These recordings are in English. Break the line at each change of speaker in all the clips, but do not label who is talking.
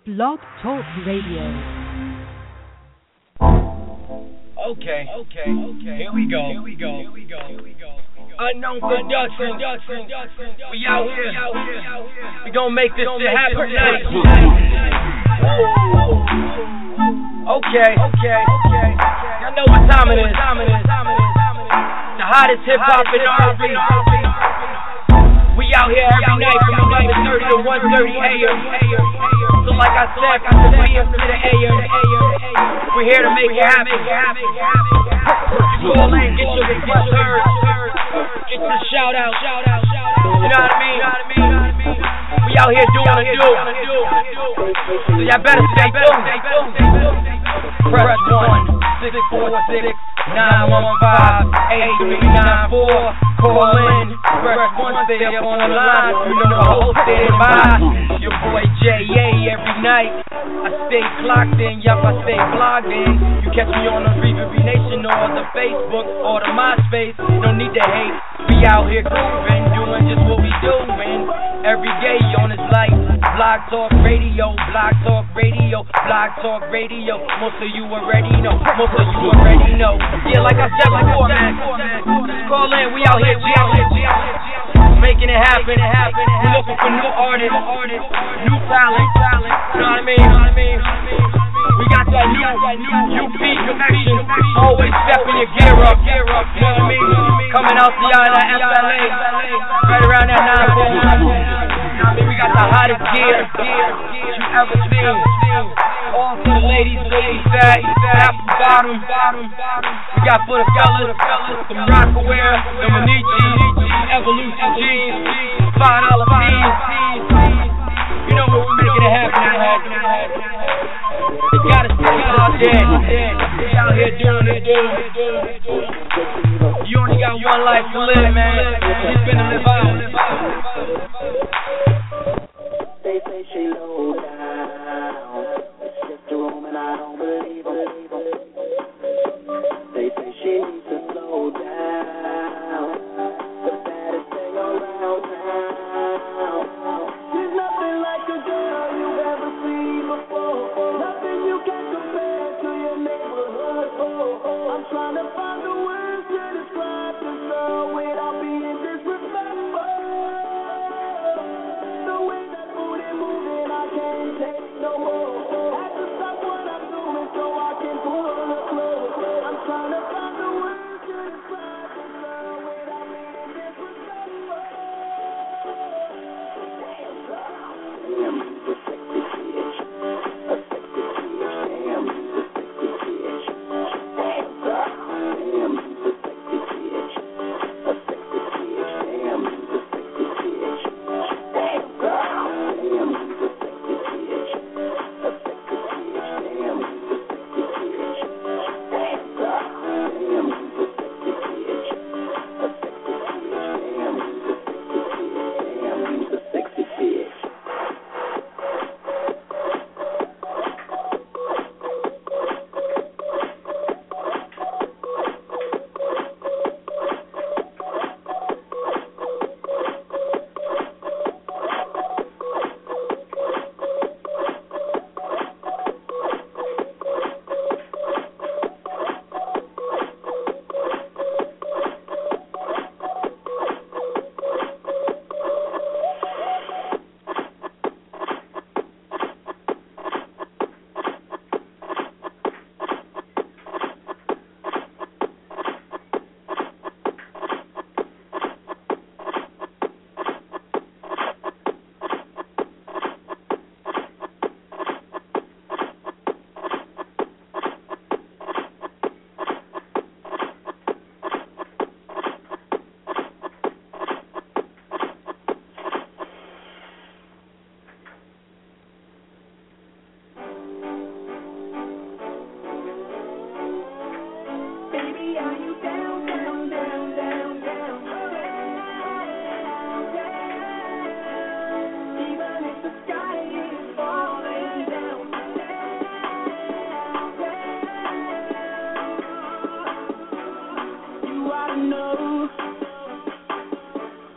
Blog Talk Radio.
Okay. Here we go. Unknown production. We out here. We gonna make this shit happen tonight. Okay. Y'all know what time it is. The hottest hip hop in R&B. We out here every night from 11:30 to 1:30 a.m. So like I said, from the p.m. to the a.m. We're here to make it happen. Call in, get your request heard. Get your shout out. You know what I mean? We out here doing the do. So y'all better stay tuned. Press 1-646-915-8394. Call in. Press 1, stay up on the line. You know the whole stand by. Your boy J.A. every night. I stay clocked in, yup, I stay blogged in. You catch me on the Reverb Nation or the Facebook or the MySpace. No need to hate. We out here grooving, doing just what we doing. Every day on this life. Blog Talk Radio. Most of you already know. Yeah, like I said before, man. Call in, we out here, making it happen. We looking for new artists, new talent. You know what I mean? We got that new UP connection. Always stepping your gear up. You know what I mean? Coming out the island, FLA, right around that 9-4. We got the hottest gear you ever seen. All for the ladies, fat, apple bottom. We got for the fellas, some Rockaware, the Manichi, Evolution jeans, $5 fees. You know what, we're making it happen. You gotta stay out there. We out here doing it. You only got one life to live, man. You finna live out.
They say she low down. It's just a room and I don't believe them. They say she needs to slow down. The baddest thing around town. She's nothing like a girl you've ever seen before. Nothing you can compare to your neighborhood. I'm trying to find the words to describe this girl without being disrespectful. The way that booty moving, I can't take no more. Have to stop what I'm doing so I can pull the clothes. I'm trying to find the words to describe this girl without being disrespectful. Damn, the sexy bitch. A sexy bitch. Damn, the sexy bitch. Damn, the sexy bitch. A sexy bitch. Damn, the sexy bitch. Damn, the sexy bitch. A sexy bitch. Damn, the sexy bitch. Damn, the sexy bitch. A sexy bitch. Damn, the sexy bitch.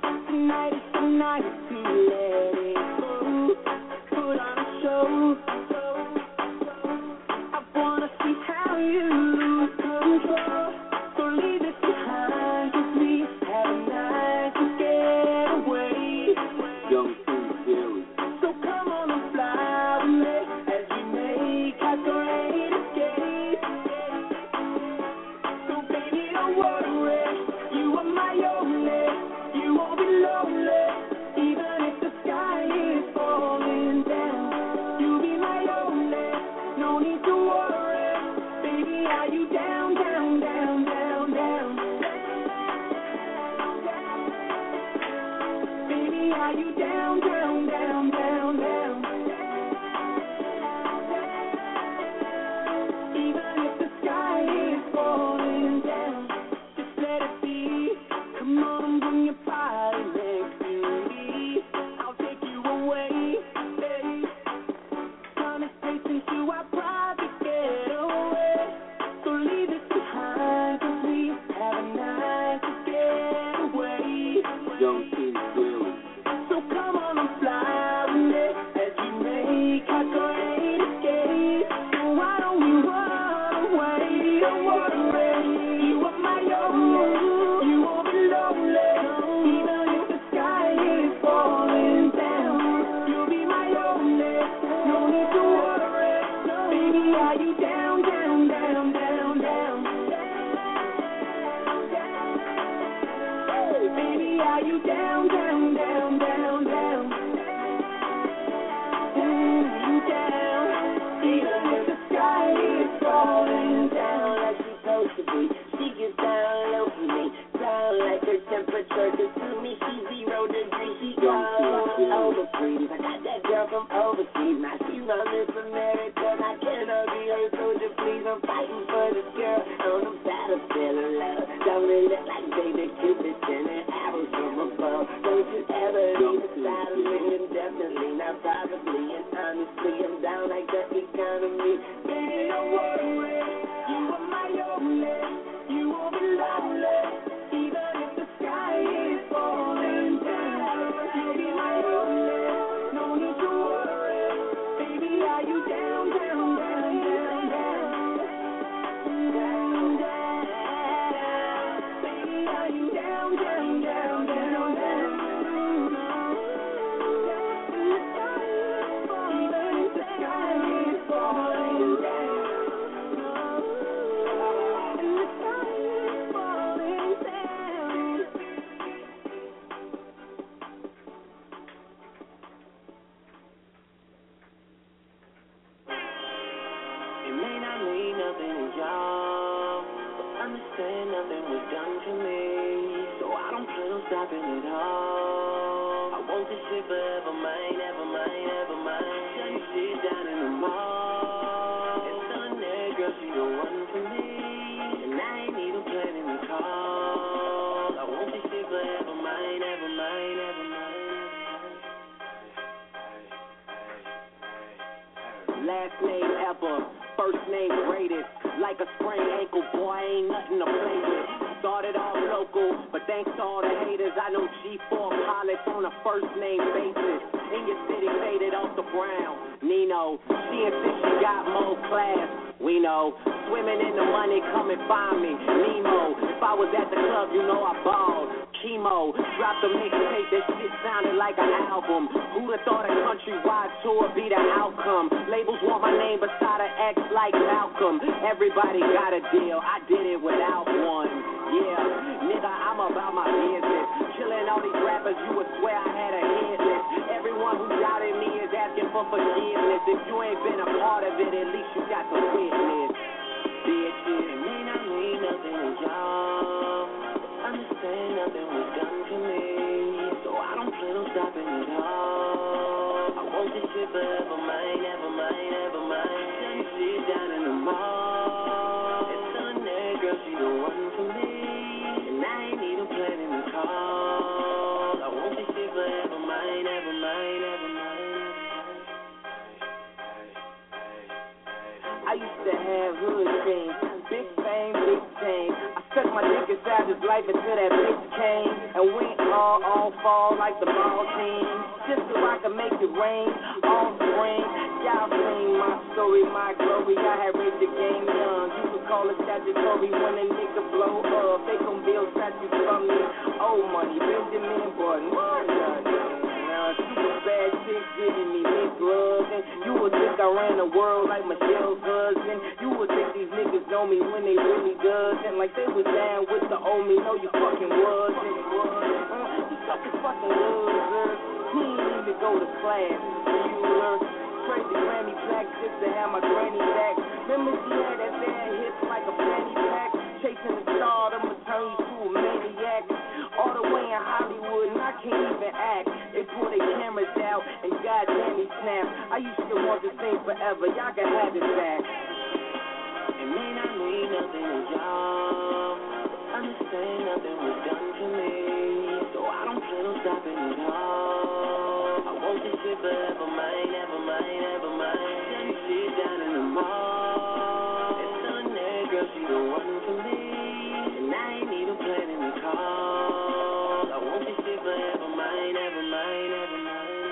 night to let it go. Put on a show. mature, cause to me she's 0 degrees. She goes overseas. I got that girl from overseas. Now she's my Miss America. I cannot be her soldier, please. I'm fighting for this girl on the battlefield of love. Don't it look like baby Cupid sending arrows from above? Don't you ever leave the side of me indefinitely, not probably, and honestly, I'm down like the economy. Baby, don't worry, you are my only, you won't be lonely, even if the sky is falling down. You'll be my only, no need to worry, baby, are you down, down, down, down, down, down, down, baby, are you down, down, down, down, down, even if the sky is falling down. Understand nothing was done for me, so I don't plan on stopping at all. I want this shit forever, mine, ever mine, ever mine. Shut your shit down in the mall. And son, that girl, she the one for me, and I ain't even planning to call. I want this shit forever, mine, ever mine, ever mine. Last name ever, first name greatest. Like a sprained ankle, boy, ain't nothing to play with. Started off local, but thanks to all the haters, I know G4 pilots on a first name basis. In your city, faded off the ground. Nino, she insists she got more class. We know, swimming in the money, come and find me. Nemo, if I was at the club, you know I balled. Chemo, dropped a mixtape, that shit sounded like an album. Who'd have thought a countrywide tour be the outcome? Labels want my name beside an X like Malcolm. Everybody got a deal, I did it without one. Yeah, nigga, I'm about my business. Killing all these rappers, you would swear I had a hit list. Everyone who doubted me is asking for forgiveness. If you ain't been a part of it, at least you got to witness. Bitches, it may not mean nothing to y'all. Understand nothing was done for me, so I don't plan on stopping at all. I want this shit forever, mine, ever mine, ever mine. Shut your shit down in the mall. And son, that girl, she the one for me, and I ain't even planning to call. I want this shit forever, mine, ever mine, ever mine. I used to have hood things, big fame, big thing. I stuck my dick inside his life until that bitch came and went all fall like the ball team. Just so I could make it rain all spring. Y'all seen my story, my glory. I had raped the game young. You could call it statutory when a nigga blow up. They gon' build statues from me. Old money, Benjamin Button. Super bad chick giving me big love. And you would think I ran the world like Michelle's husband. You would think these niggas know me when they really doesn't. Like they was down with the old me. No, you fucking wasn't. You such a fucking loser. He ain't even go to class. Bueller. Trade the Grammy plaque just to have my granny back. Remember she had that bad hips like a fanny pack. Chasing the star, I'ma turn you to a maniac. All the way in Hollywood, and I can't even act. They pull their cameras out, and goddamn he snap. I used to want this thing forever, y'all can have it back. It may not mean nothing to y'all. Understand nothing was done for me, so I don't plan on stopping at all. I want this shit forever, mine, ever mine, ever mine. Shut your shit down in the mall. And son, that girl, she the one for me, and I ain't even planning to call. I want this shit forever, mine, ever mine, ever mine.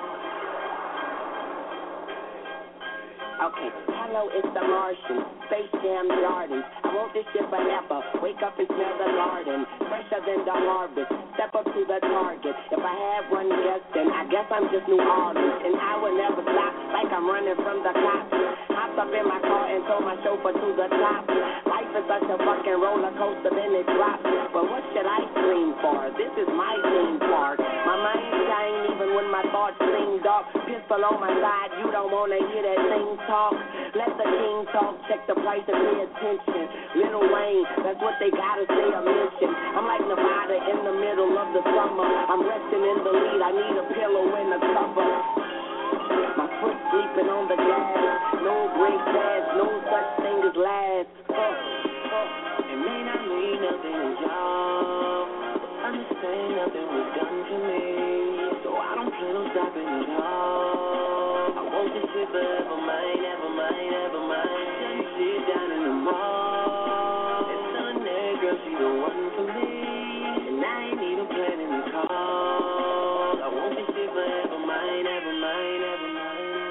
Okay, hello, it's the Martian, Space Jam Jordan. I want this shit forever, wake up and smell the garden. Fresher than the harvest, step up to the target. If I had one guess, then I guess I'm just New Orleans. And I will never stop, like I'm running from the cops. Hopped up in my car and told my chauffeur to the top. Life is such a fucking roller coaster, then it drops. But what should I scream for? This is my theme park. My mind shine even when my thoughts seem dark. Pistol on my side, you don't wanna hear that thing talk. Let the king talk, check the price and pay attention. Lil Wayne, that's what they gotta say a mission. I'm like Nevada in the middle of the summer. I'm resting in the lead, I need a pillow and a cover. My foot sleeping on the gas. No break pass, no such thing as last. It may not mean nothing to y'all, but understand nothing was done to me. So I don't plan on stopping at all. I want this shit forever, mine, ever mine, ever mine. Shut shit down in the mall. It's done there, girl, she the one for me. And I ain't even planning to call. I want this shit forever, mine, ever mine, ever mine.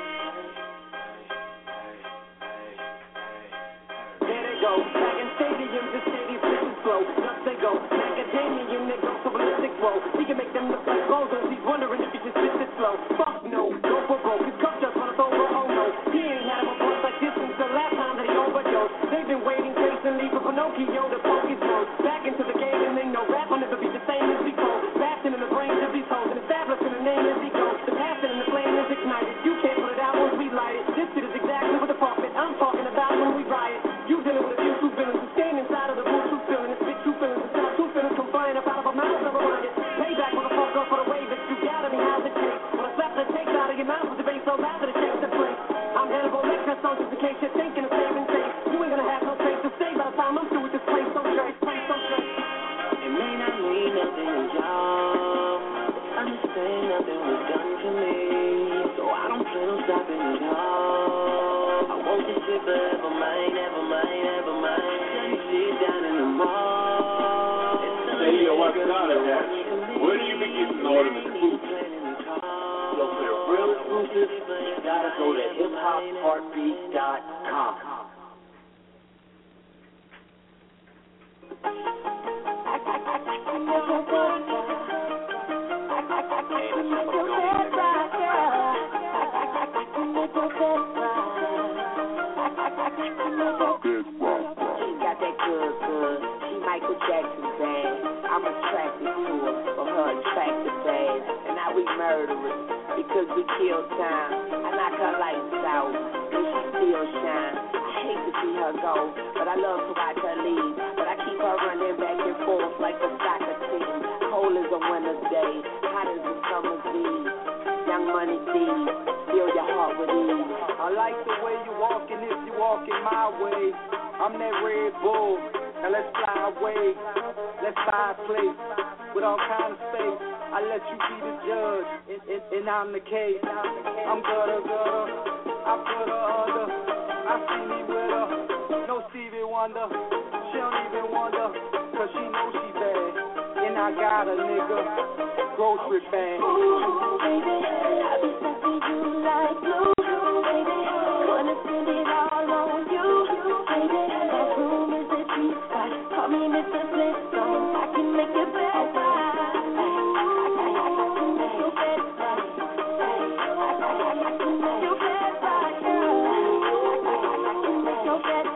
Back in stadiums, the stadium pitches slow. Just they go. Macadamian, they go to ballistic roll. We can make them look like bozos. He's wondering if he just spits it slow. Fuck no, go for broke. His cup just runs over, oh no. He ain't had a bust like this since the last time that he overdosed. They've been waiting patiently for Pinocchio to poke his nose. Back into the game and they know rap will never be the same as before. Fasting in the brains of these hoes and establishing the name as he goes. The passion and the flame is ignited. You can't put it out once we light it. This shit is exactly what the prophet I'm talking about when we riot. You dealing with a few true feelings who stand inside of the booth, true feelings, and spit true feelings instead of true feelings come flying up out of a mouth of a rocket. Payback, motherfucker, for the way that you got at me, how's it taste? When I slap the taste out of your mouth with the bass so loud that it shakes the place. I'm Hannibal Lecter, so just in case you're thinking of saving face. You ain't gonna have no place to stay by the time I'm through with this place so straight, place so straight. It may not mean nothing to y'all, but understand nothing was done to me. So I don't plan on stopping at all. I want this shit forever, mine, ever mine, ever mine. Shut shit down in the mall.
Hey, yo, what's not at that? Where do you be getting all of the exclusives? So for the real exclusives, you gotta go to hiphopheartbeat.com.
She got that good. She Michael Jackson bad. I'm attracted to her for her attractive bad. And now we murderers because we kill time. I knock her lights out, and she still shine. I hate to see her go, but I love to watch her leave. But I keep her running back and forth like a soccer team. Cold as a winter's day, hot as a summer's eve. Young money thieves, fill your heart with ease.
I like the way you walking if you walking my way. I'm that Red Bull, now let's fly away. Let's buy a place with all kind of space. I let you be the judge, and I'm the case. I'm gutter, I put her under. I see me with her, no Stevie Wonder. She don't even wonder, cause she knows she bad. And I got a nigga, grocery bag.
Ooh, baby, I be stuffing you like glue, baby. Wanna spend it all on you, baby. My room is a deep spot. Call me Mr. Flintstone. I can make it better. I can make you better. I can make you better, girl. I can make you better.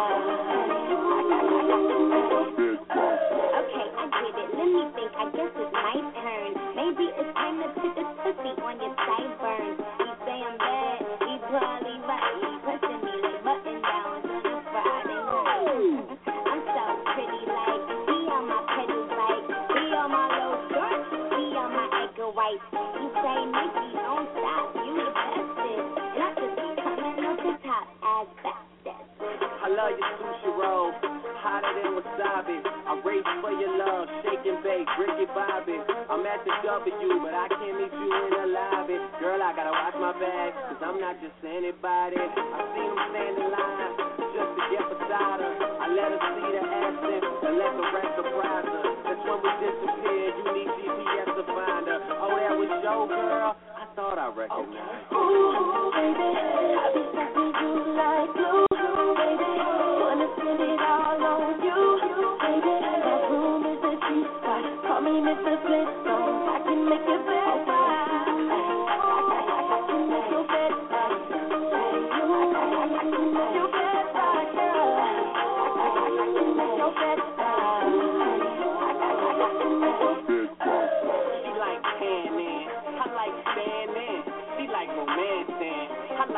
Okay, I get it. Let me think. I guess it's my turn. Maybe it's time to put this pussy on your sideburns. He say I'm bad. He probably right. He pressing me like button downs on a Friday night. I'm so pretty, like he on my pedal bike. He on my low skirt. He on my Edgar White. He say, Nikki, don't stop. You the bestest. And I just be coming off the top as fastest.
I love your sushi roll, hotter than wasabi. I race for your love, shake and bake, Ricky Bobby. I'm at the W, but I can't meet you in the lobby. Girl, I gotta watch my bag, cause I'm not just anybody. I seen him stand in line, just to get beside her. I let her see the accent, and let the rest surprise her. That's when we disappeared, you need GPS to find her. Oh, that was your girl? I thought I recognized her.
Ooh, baby, I be stuffing you like glue, baby. Wanna spend it all on you, baby. My room is a deep spot. Call me Mr. Flintstone. I can make it better. I can make you better. I can make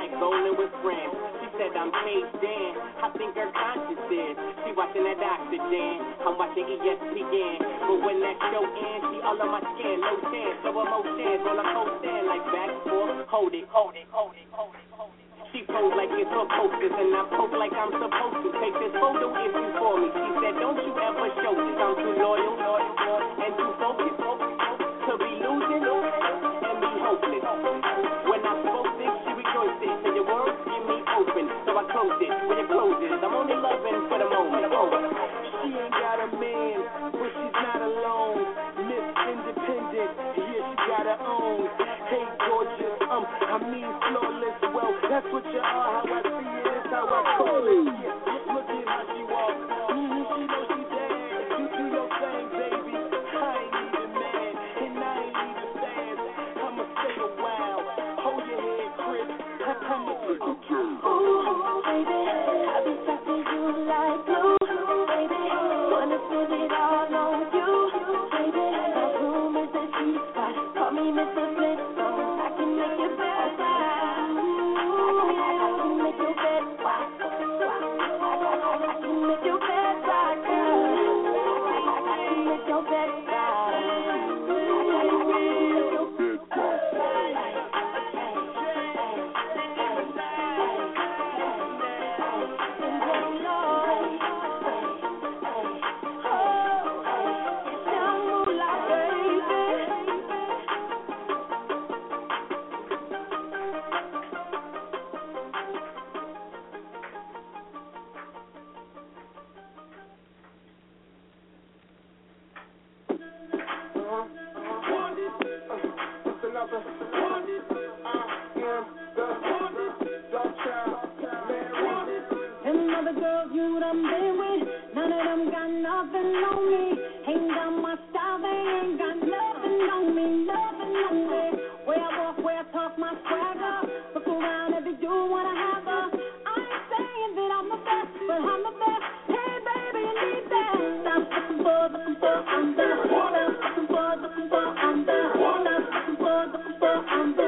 head, rolling with friends. She said I'm caged in, I think her conscience is. She watching that oxygen, I'm watching ESPN. But when that show ends, she all on my skin, no chance, no emotions, roll a coaster like back, forth, hold it, hold it, hold it, hold it, hold it. She pose like it's her posters, and I poke like I'm supposed to. Take this photo if you for me. She said, don't you ever show this. I'm too loyal, and too focused to be losing and be hopeless. When I spoke this, she rejoiced it. So your words give me open, so I closed it. When it closes, I'm only loving for the moment. Oh,
She ain't got a man, but she's not alone. Miss Independent, yeah, she got her own. Hey, gorgeous, I mean flawless. Well, that's what you are. How I see it is how I call it. Yeah, look at how she walk. She knows she bad. You do your thing, baby. I ain't even mad, and I ain't even sad. I'ma stay a while. Hold your head, Chris. I'm a trickle too.
Ooh, baby, I be touching you like glue, baby. Wanna spend it all on you, baby. My room is a sweet spot. Call me Mr. Flintstone. I can make your bed rock. I can make your bed rock. I can make your bed rock, girl. I can make your bed rock. I can make your bed rock.
Them other girls you done been with, none of them got nothing on me. Ain't got my style, they ain't got nothing on me, nothing on me. Where I walk, where I talk, my swagger. Look around, every dude wanna have her. I ain't saying that I'm the best, but I'm the best. Hey baby, you need that. Stop looking for, I'm the. Stop looking for, I'm the. Stop looking for, I'm the.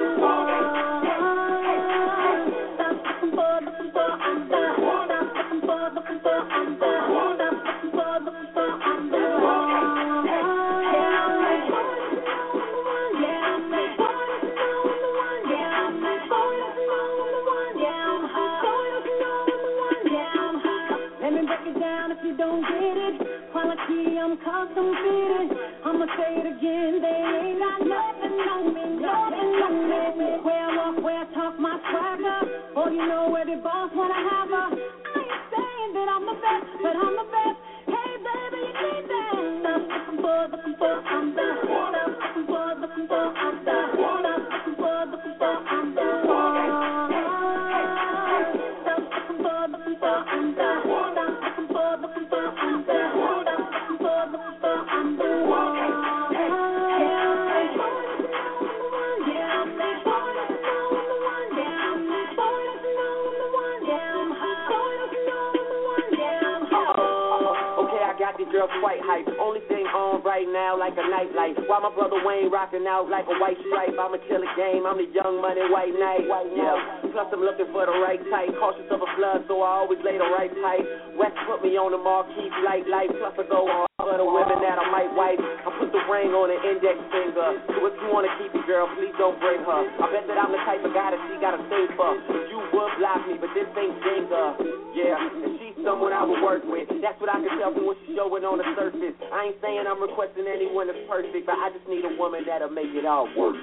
I'm custom fitted. I'ma say it again. They ain't got nothing on me, nothing on me. Where I walk, where I talk, my swagger. Boy, you know every boss wanna have her. I ain't saying that I'm the best, but I'm the best. Hey, baby, you need that. Stop looking for, I'm the. Stop looking for, I'm the. Stop looking for, I'm the. Stop looking for, I'm the. Stop looking for, I'm the.
Girl, quite hype. Only thing on right now like a nightlight. While my brother Wayne rocking out like a white stripe. I'ma kill a game. I'm the young money white knight. Yeah. Plus I'm looking for the right type. Cautious of a flood, so I always lay the right type. West put me on the marquee light. Plus I go on for the women that I might wipe. I put the ring on the index finger. So if you wanna keep it, girl, please don't break her. I bet that I'm the type of guy that she gotta stay for. You would block me, but this ain't Jenga. Yeah, and she's someone I would work with. That's what I can tell from what she's showing on the surface. I ain't saying I'm requesting anyone that's perfect, but I just need a woman that'll make it all work.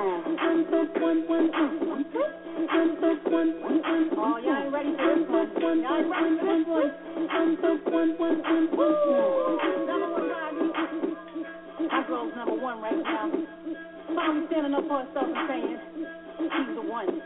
Oh, y'all ain't ready for this one. Y'all ain't ready for this one. Number one, Rodney. My girl's number one right now. Finally standing up for herself and saying, she's the one.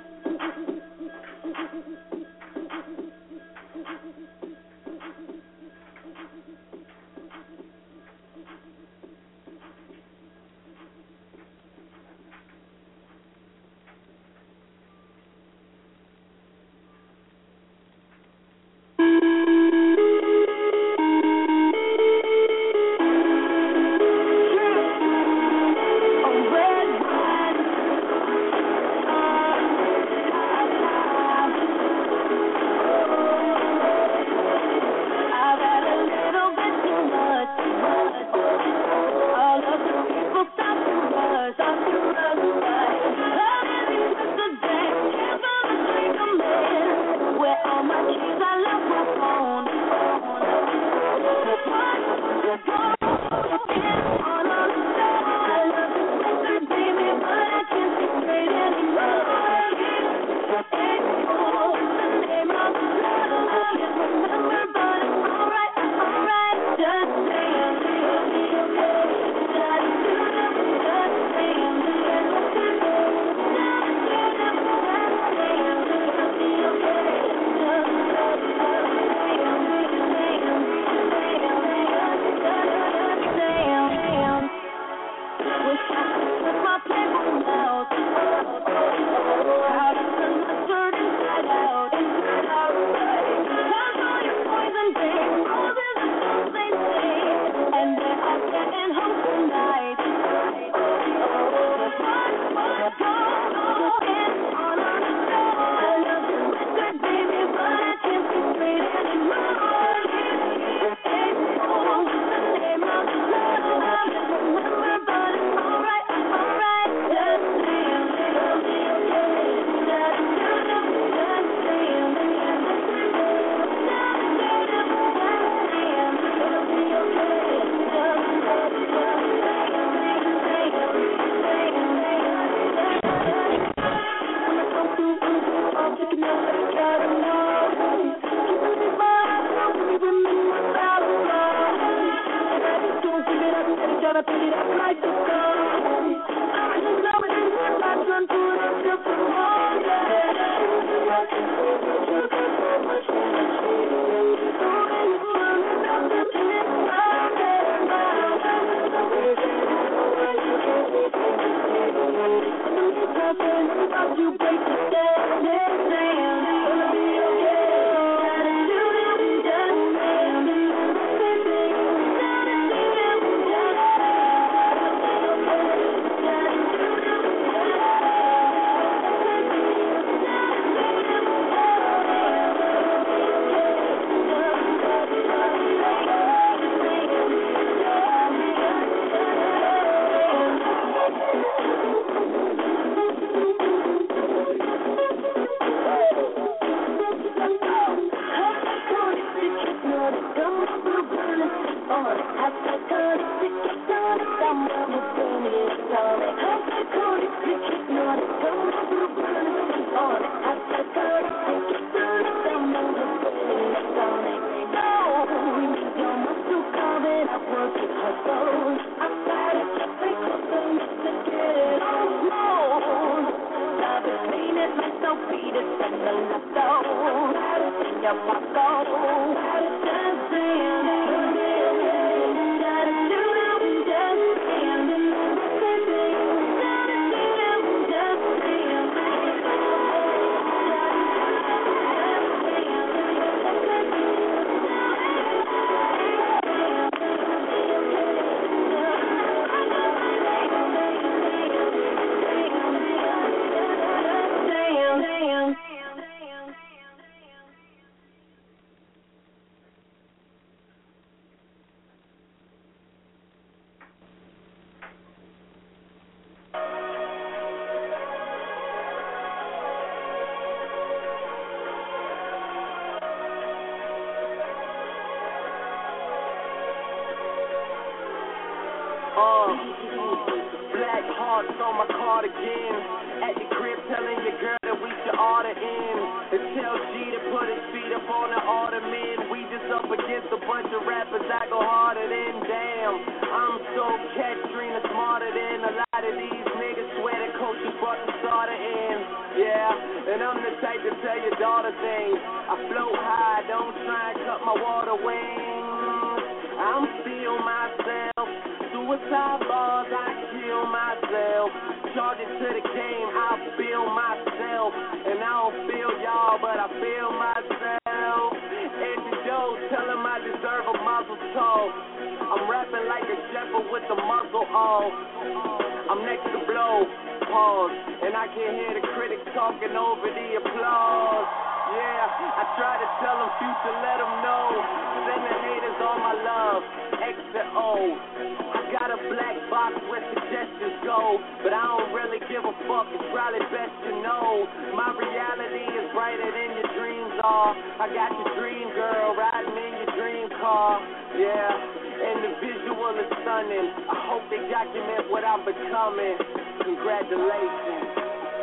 black hearts on my cardigan. At the crib telling your girl that we should order in. And tell G to put his feet up on the ottoman. We just up against a bunch of rappers I go harder than. Damn, I'm so Katrina, smarter than a lot of these niggas. Swear the coaches brought the starter in. Yeah, and I'm the type to tell your daughter things. I float high, don't try and cut my water wings. I'm still myself. Suicide bars, I kill myself. Charge it to the game, I feel myself. And I don't feel y'all, but I feel myself. At the door, tell them I deserve a muzzle toss. I'm rapping like a shepherd with the muzzle off. I'm next to blow, pause. And I can hear the critics talking over the applause. Yeah, I try to tell them future, let them know. Send the haters all my love, X and O. I got a black box where suggestions go, but I don't really give a fuck, it's probably best you know. My reality is brighter than your dreams are. I got your dream girl riding in your dream car. Yeah, and the visual is stunning. I hope they document what I'm becoming. Congratulations.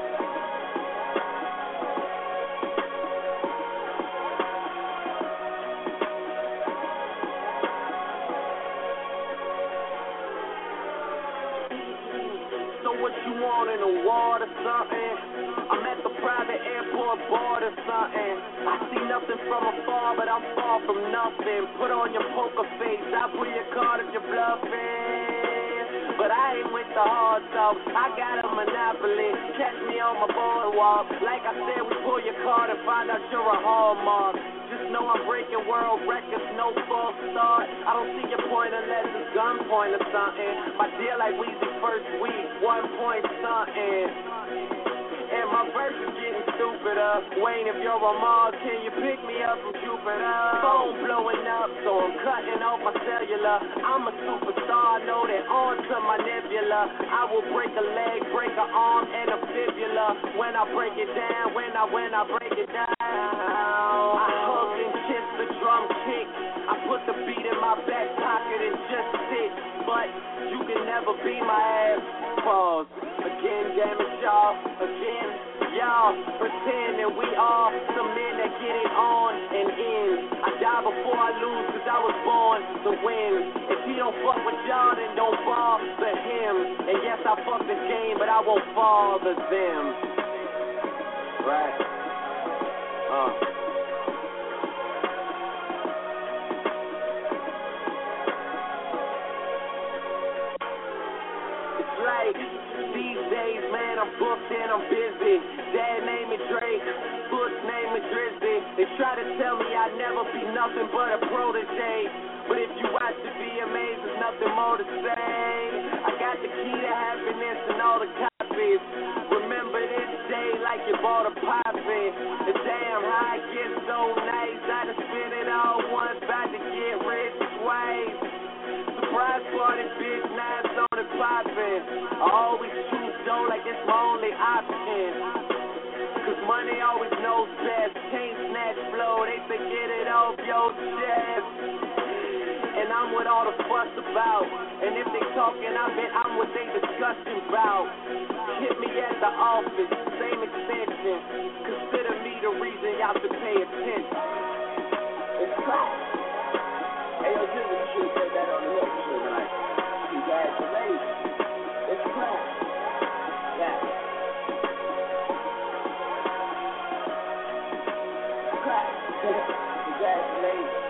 What you want, an award or something? I'm at the private airport board or something. I see nothing from afar, but I'm far from nothing. Put on your poker face, I pull your card if you're bluffing. But I ain't with the hard talk, I got a monopoly. Catch me on my boardwalk. Like I said, we pull your card and find out you're a hallmark. Just know I'm breaking world records, no false start. I don't see your point unless it's gunpoint or something. My deal like Weezy first week, 1 point something. And my verse is getting stupider. Wayne, if you're on Mars, can you pick me up from Jupiter? Phone blowing up, so I'm cutting off my cellular. I'm a superstar, know that on to my nebula. I will break a leg, break an arm, and a fibula. When I break it down, when I break it down. I hug and kiss the drum kick. I put the beat in my back pocket and just sit. But you can never be my ass. Pause. Again, damn it, y'all. Again, y'all. Pretend that we are some men that get it on and in. I die before I lose, cause I was born to win. If he don't fuck with y'all, then don't bother him. And yes, I fuck the game, but I won't bother them. Right. It's like these days, man, I'm booked and I'm busy. Dad named me Drake, Bush named me Drizzy. They try to tell me I'd never be nothing but a protege. But if you watch the VMAs, there's nothing more to say. I got the key to happiness and all the copies. Remember this day like you bought a poppy. And damn, how I get so nice. I done spent it all once, about to get rich twice. Surprise party, bitch, now it's on and poppin'. I always choose dough like it's my only option. Cause money always knows best. Chain snatch flow, they say get it off your chest. And I'm what all the fuss about. And if they talking, I bet I'm what they discussing about. Hit me at the office, same extension. Consider me the reason y'all should pay attention. It's class. Hey, yo, Jimmy, you should have said that on the note. You should have been like, congratulations. It's class. Yeah. Class. Congratulations.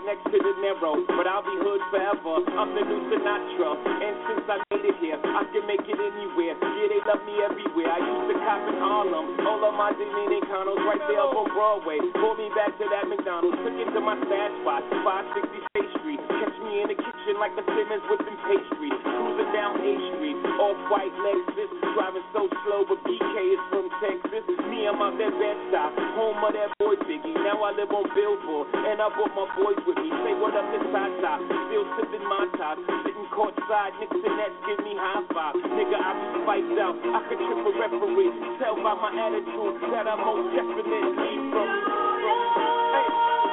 next to the narrow, but I'll be hood forever. I'm the new Sinatra, and since I made it here, I can make it anywhere. Yeah, they love me everywhere. I used to cop in Harlem, all of my Dominicanos right there up on Broadway. Pulled me back to that McDonald's, took it to my stash spot, 560 State Street. Catch me in the kitchen like the Simmons with them pastries. Cruising down A Street, off-white Lexus, driving so slow, but BK is from Texas. Me, I'm out there Bed-Stuy, home of that boy Biggie. Now I live on Billboard, and I brought my boys with me. Say what up to Tata, still sipping my top, sitting courtside, Knicks and Nets give me high five. Nigga, I be spiked out, I could trip a referee. Tell by my attitude that I'm most definitely from. Hey.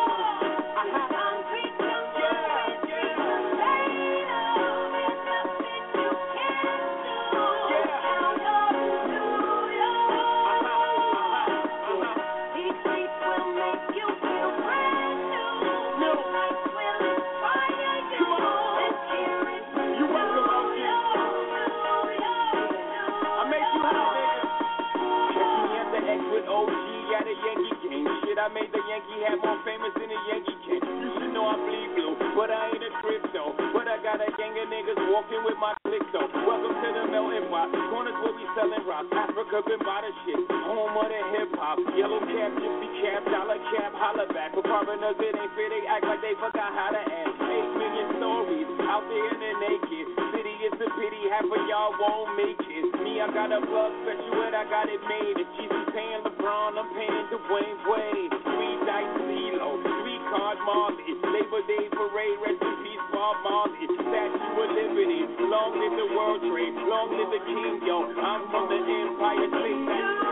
I made the Yankee hat more famous than the Yankee kid. You should know I bleed blue, but I ain't a crypto. But I got a gang of niggas walking with my click though. Welcome to the melting pot. Corners where we selling rocks. Africa been by the shit. Home of the hip hop. Yellow cap, gypsy cap, dollar cap, holla back. For foreigners it ain't fair. They act like they forgot how to act. 8 million stories out there in the naked city. It's a pity half of y'all won't make it. Me, I got a plug special and I got it made. If Jesus paying LeBron, I'm paying Dwayne Wade. 3 dice CeeLo, 3 card Marley. Labor Day parade, rest in peace, Bob Marley. Statue of Liberty, long live the World Trade, long live the King, yo. I'm from the Empire State.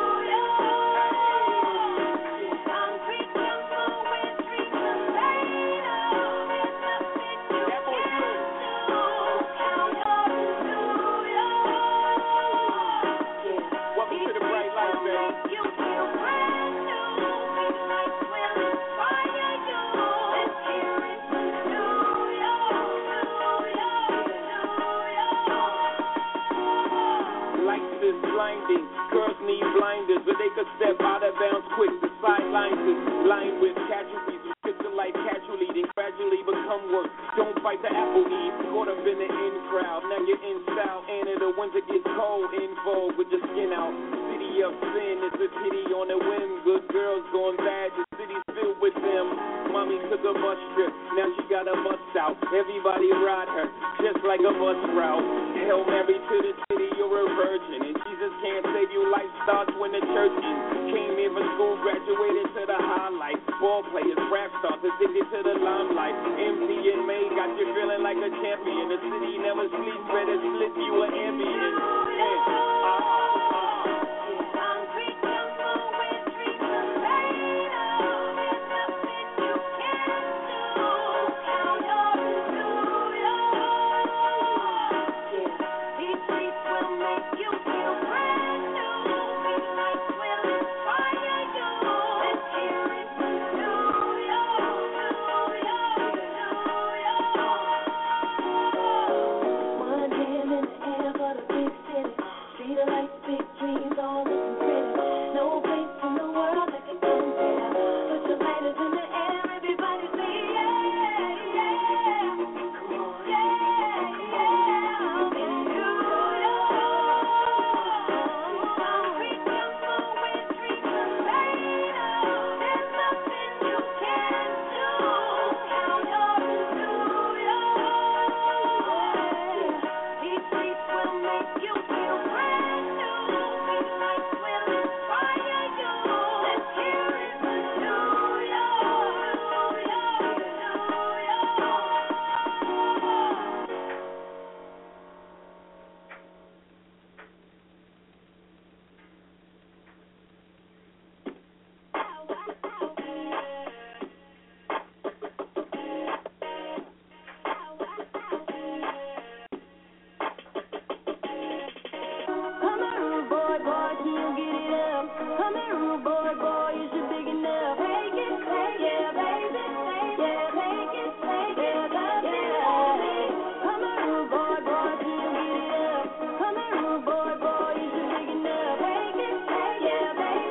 Blinding, girls need blinders, but they could step out of bounds quick. The sidelines is lined with casualties, like casually, then gradually become worse. Don't fight the apple eve, caught up in the in crowd. Now you're in style, and in the winter gets cold, in vogue with the skin out. City of sin, it's a pity on the whim. Good girls going bad, the city's filled with them. Mommy took a bus trip, now she got a bus out. Everybody ride her, just like a bus route. Hail Mary to the city, you're a virgin, and Jesus can't save you. Life starts when the church ends. Came here for school, graduated to the highlight. Ball players, rap stars, addicted to the limelight. MC and May got you feeling like a champion. The city never sleeps, better slip you an ambient.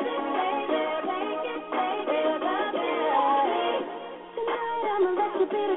To be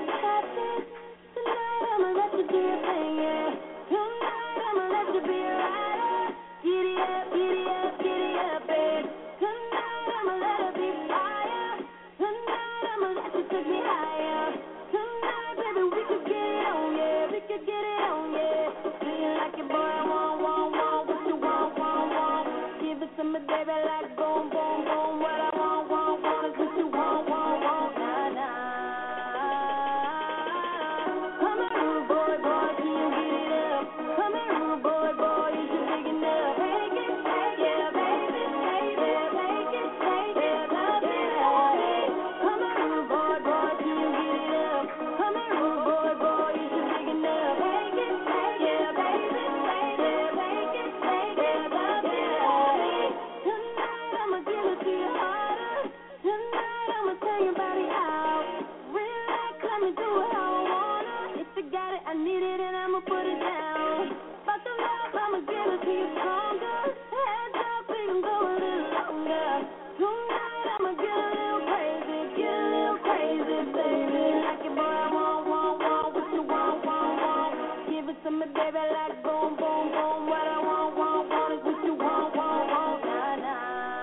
need it and I'ma put it down. But the love, I'ma give it to you stronger. Heads up, we can go a little longer. Tonight, I'ma get a little crazy, baby. Like it, boy, I want, what you want. Give it to me, baby, like boom, boom, boom. What I want is what you want, nah, nah.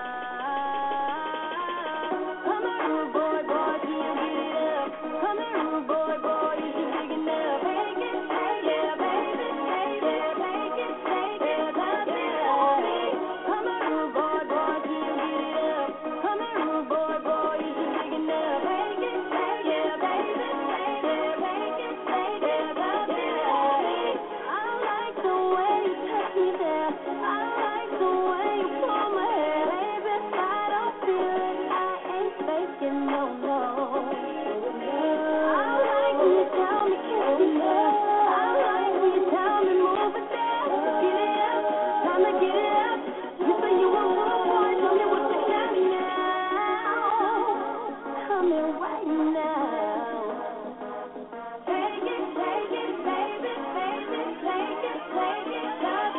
Come on, rude boy, can you get it up? Come here, rude boy, is you big enough? Take it, yeah, baby, take it, touch it on me. Come here, rude boy, can you get it up? Come here, rude boy, is you big enough? Take it, yeah, baby, take it, touch it on me. I like the way you touch me there. I like the way you pull my hair. Baby, if I don't feel it, I ain't faking, no.